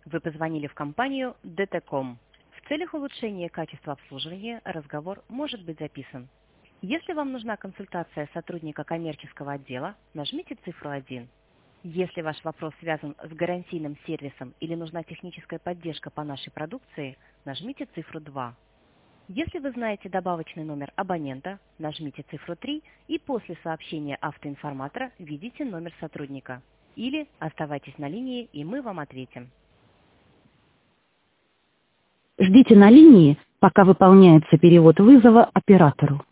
Вы позвонили в компанию DT.com. В целях улучшения качества обслуживания разговор может быть записан. Если вам нужна консультация сотрудника коммерческого отдела, нажмите цифру 1. Если ваш вопрос связан с гарантийным сервисом или нужна техническая поддержка по нашей продукции, нажмите цифру 2. Если вы знаете добавочный номер абонента, нажмите цифру 3 и после сообщения автоинформатора введите номер сотрудника. Или оставайтесь на линии, и мы вам ответим. Ждите на линии, пока выполняется перевод вызова оператору.